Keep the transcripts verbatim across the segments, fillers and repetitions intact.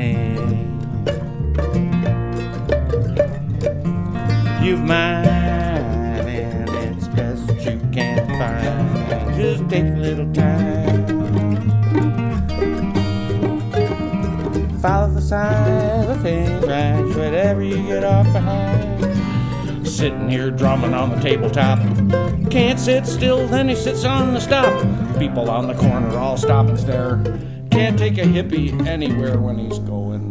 anything. You've mine, and it's best you can find. Just take a little time. Follow the sign, the thing right, whatever you get off behind. Sitting here drumming on the tabletop. Can't sit still, then he sits on the stop. People on the corner all stop and stare. Can't take a hippie anywhere when he's going.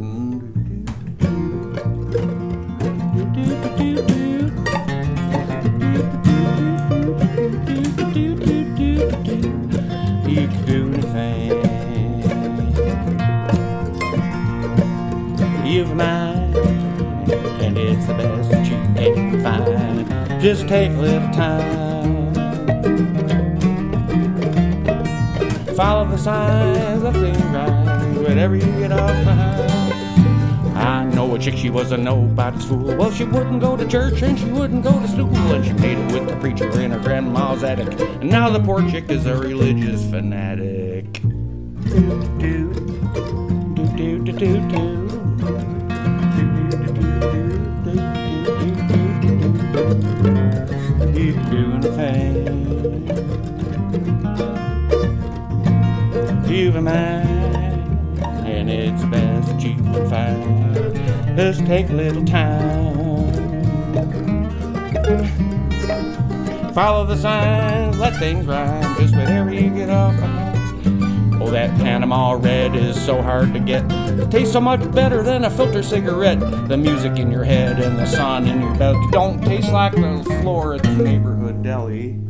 He could do anything. You've mine, and it's the best that you can find. Just take a little time. Follow the signs, the thing right, whatever you get off behind. I know a chick, she was a nobody's fool. Well, she wouldn't go to church and she wouldn't go to school, and she made it with the preacher in her grandma's attic. And now the poor chick is a religious fanatic. Do do do do do do. You can do anything. You've a mind, and it's best that you can find. Just take a little time. Follow the signs, let things rhyme, just whatever you get off behind. Oh, that Panama Red is so hard to get. It tastes so much better than a filter cigarette. The music in your head and the sun in your belly don't taste like the floor at the neighborhood deli.